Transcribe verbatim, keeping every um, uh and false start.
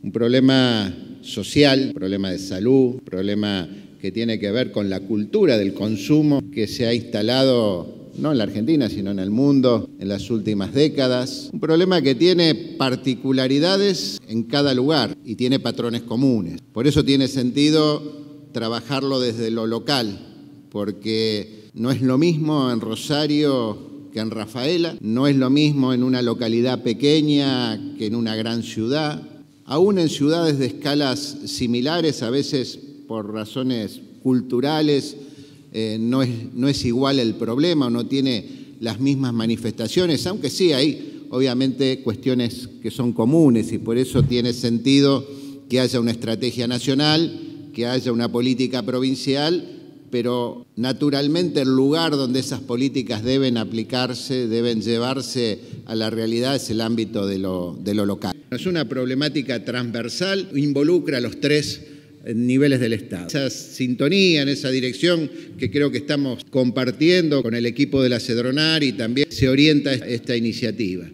un problema social, un problema de salud, un problema que tiene que ver con la cultura del consumo que se ha instalado no en la Argentina, sino en el mundo en las últimas décadas. Un problema que tiene particularidades en cada lugar y tiene patrones comunes. Por eso tiene sentido trabajarlo desde lo local, porque no es lo mismo en Rosario que en Rafaela, no es lo mismo en una localidad pequeña que en una gran ciudad. Aún en ciudades de escalas similares, a veces por razones culturales, eh, no es, no es igual el problema o no tiene las mismas manifestaciones, aunque sí hay obviamente cuestiones que son comunes y por eso tiene sentido que haya una estrategia nacional, que haya una política provincial, pero naturalmente el lugar donde esas políticas deben aplicarse, deben llevarse a la realidad es el ámbito de lo, de lo local. Es una problemática transversal, involucra a los tres niveles del Estado. Esa sintonía, en esa dirección que creo que estamos compartiendo con el equipo de la Cedronar y también se orienta esta iniciativa.